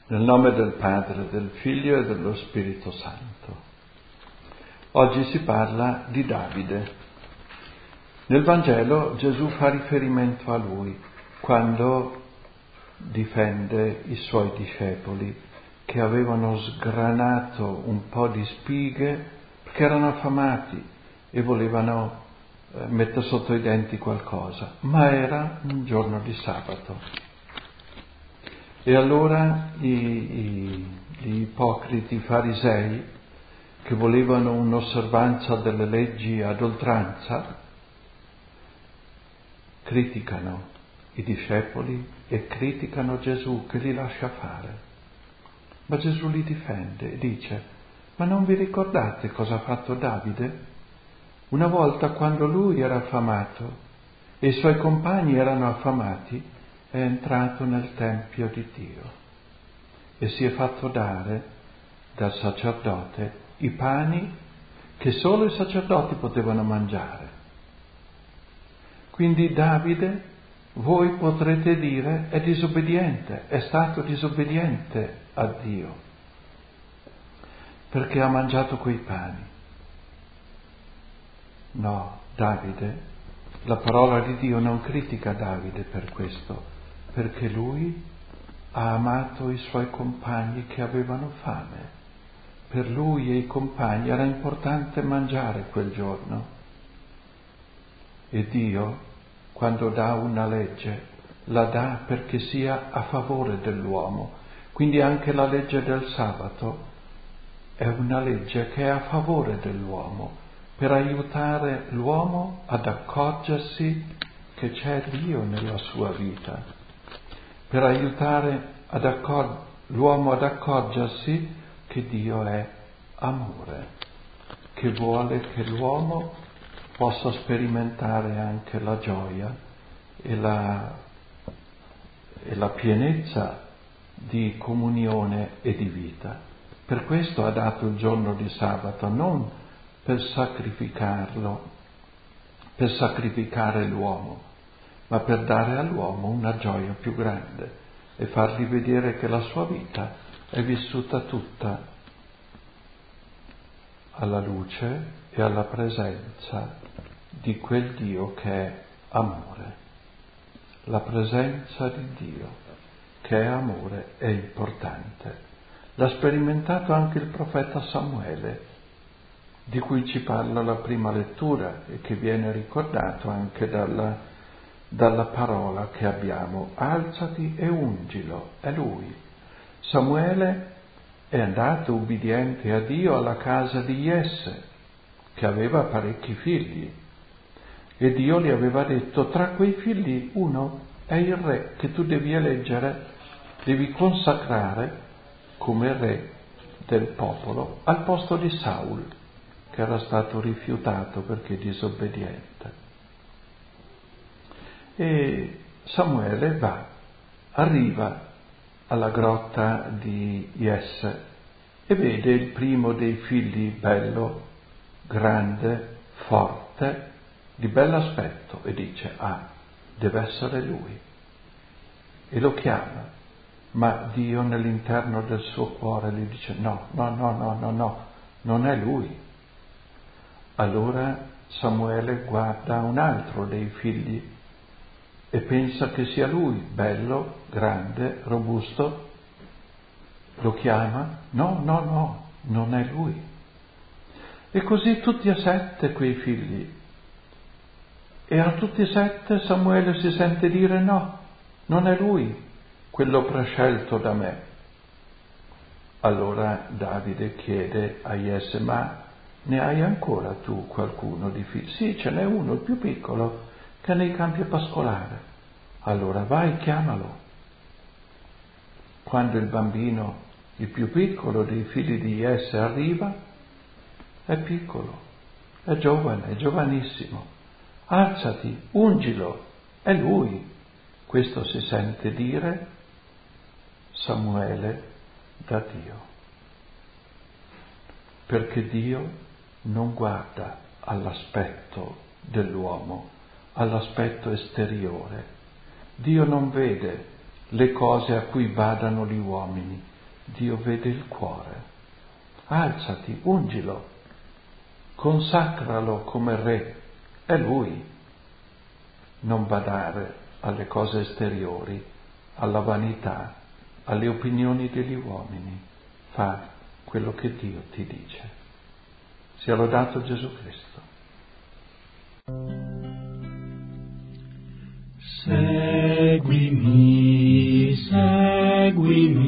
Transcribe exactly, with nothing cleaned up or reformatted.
Nel nome del Padre, del Figlio e dello Spirito Santo. Oggi si parla di Davide. Nel Vangelo Gesù fa riferimento a lui quando difende i suoi discepoli che avevano sgranato un po' di spighe perché erano affamati e volevano eh, mettere sotto i denti qualcosa, ma era un giorno di sabato. E allora i, i, gli ipocriti farisei, che volevano un'osservanza delle leggi ad oltranza, criticano i discepoli e criticano Gesù che li lascia fare. Ma Gesù li difende e dice: ma non vi ricordate cosa ha fatto Davide? Una volta, quando lui era affamato e i suoi compagni erano affamati, è entrato nel Tempio di Dio e si è fatto dare dal sacerdote i pani che solo i sacerdoti potevano mangiare. Quindi Davide, voi potrete dire, è disobbediente, è stato disobbediente a Dio perché ha mangiato quei pani. No, Davide, la parola di Dio non critica Davide per questo, perché lui ha amato i suoi compagni che avevano fame. Per lui e i compagni era importante mangiare quel giorno. E Dio, quando dà una legge, la dà perché sia a favore dell'uomo. Quindi anche la legge del sabato è una legge che è a favore dell'uomo, per aiutare l'uomo ad accorgersi che c'è Dio nella sua vita, per aiutare ad accor- l'uomo ad accorgersi che Dio è amore, che vuole che l'uomo possa sperimentare anche la gioia e la, e la pienezza di comunione e di vita. Per questo ha dato il giorno di sabato, non per sacrificarlo, per sacrificare l'uomo, ma per dare all'uomo una gioia più grande e fargli vedere che la sua vita è vissuta tutta alla luce e alla presenza di quel Dio che è amore. La presenza di Dio che è amore è importante. L'ha sperimentato anche il profeta Samuele, di cui ci parla la prima lettura e che viene ricordato anche dalla, dalla parola che abbiamo. Alzati e ungilo, è lui. Samuele è andato ubbidiente a Dio alla casa di Jesse, che aveva parecchi figli, e Dio gli aveva detto: tra quei figli uno è il re che tu devi eleggere, devi consacrare come re del popolo al posto di Saul, che era stato rifiutato perché disobbediente. E Samuele va, arriva alla grotta di Jesse e vede il primo dei figli bello, grande, forte, di bell'aspetto, e dice: ah, deve essere lui. E lo chiama, ma Dio nell'interno del suo cuore gli dice: no, no, no, no, no, no, non è lui. Allora Samuele guarda un altro dei figli e pensa che sia lui, bello, grande, robusto, lo chiama, no, no, no, non è lui. E così tutti e sette quei figli, e a tutti e sette Samuele si sente dire: no, non è lui quello prescelto da me. Allora Davide chiede a Jesse: ma ne hai ancora tu qualcuno di figli? Sì, ce n'è uno, il più piccolo, che è nei campi a pascolare. Allora vai, chiamalo. Quando il bambino, il più piccolo dei figli di Jesse, arriva, è piccolo, è giovane, è giovanissimo. Alzati, ungilo, è lui. Questo si sente dire Samuele da Dio. Perché Dio non guarda all'aspetto dell'uomo, all'aspetto esteriore. Dio non vede le cose a cui badano gli uomini. Dio vede il cuore. Alzati, ungilo, consacralo come re, è Lui. Non badare alle cose esteriori, alla vanità, alle opinioni degli uomini. Fa quello che Dio ti dice. Sia lodato Gesù Cristo. Seguimi, seguimi.